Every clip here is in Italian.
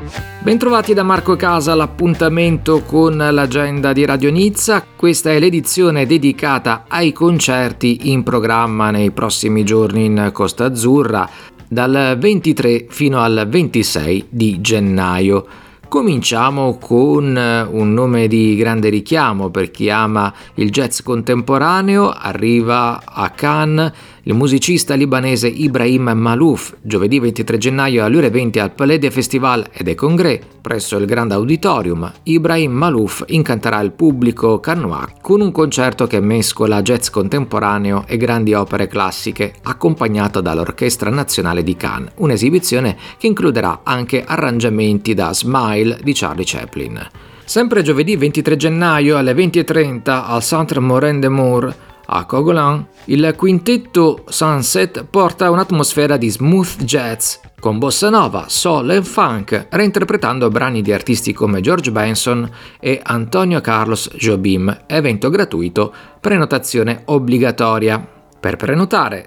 Bentrovati da Marco Casa, l'appuntamento con l'agenda di Radio Nizza. Questa è l'edizione dedicata ai concerti in programma nei prossimi giorni in Costa Azzurra, dal 23 fino al 26 di gennaio. Cominciamo con un nome di grande richiamo per chi ama il jazz contemporaneo. Arriva a Cannes il musicista libanese Ibrahim Malouf, giovedì 23 gennaio alle ore 20 al Palais des Festivals et des Congrès, presso il Grand Auditorium. Ibrahim Malouf incanterà il pubblico cannois con un concerto che mescola jazz contemporaneo e grandi opere classiche, accompagnato dall'Orchestra Nazionale di Cannes, un'esibizione che includerà anche arrangiamenti da Smile di Charlie Chaplin. Sempre giovedì 23 gennaio alle 20:30 al Centre Morin de Mour a Cogolan, il quintetto Sunset porta un'atmosfera di smooth jazz con bossa nova, soul e funk, reinterpretando brani di artisti come George Benson e Antonio Carlos Jobim. Evento gratuito, prenotazione obbligatoria. Per prenotare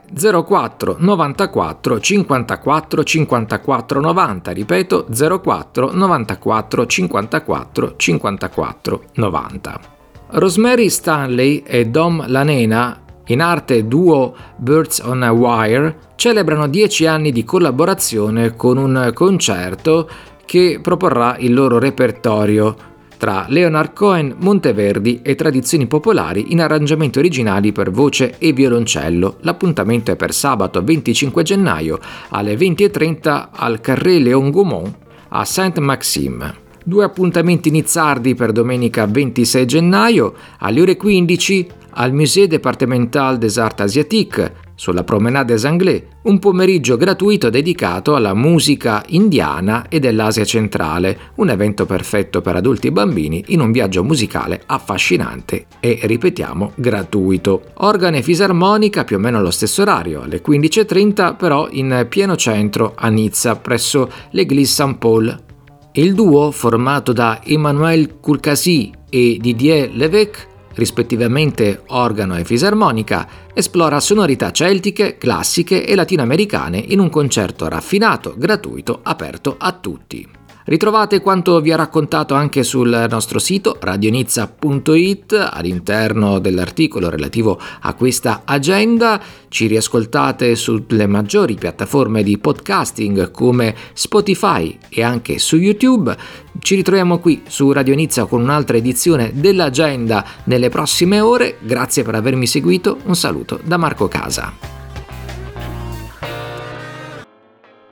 04 94 54 54 90, ripeto 04 94 54 54 90. Rosemary Stanley e Dom Lanena, in arte duo Birds on a Wire, celebrano 10 anni di collaborazione con un concerto che proporrà il loro repertorio tra Leonard Cohen, Monteverdi e tradizioni popolari in arrangiamenti originali per voce e violoncello. L'appuntamento è per sabato 25 gennaio alle 20:30 al Carré Léon Gaumont a Saint-Maxime. 2 appuntamenti nizzardi per domenica 26 gennaio alle ore 15 al Musée Départemental des Arts Asiatiques sulla Promenade des Anglais, un pomeriggio gratuito dedicato alla musica indiana e dell'Asia centrale, un evento perfetto per adulti e bambini in un viaggio musicale affascinante e, ripetiamo, gratuito. Organo e fisarmonica più o meno allo stesso orario, alle 15:30 però in pieno centro a Nizza presso l'Église Saint-Paul. Il duo, formato da Emmanuel Courcasi e Didier Levesque, rispettivamente organo e fisarmonica, esplora sonorità celtiche, classiche e latinoamericane in un concerto raffinato, gratuito, aperto a tutti. Ritrovate quanto vi ho raccontato anche sul nostro sito radionizza.it all'interno dell'articolo relativo a questa agenda. Ci riascoltate sulle maggiori piattaforme di podcasting come Spotify e anche su YouTube. Ci ritroviamo qui su Radio Nizza con un'altra edizione dell'agenda nelle prossime ore. Grazie per avermi seguito. Un saluto da Marco Casa.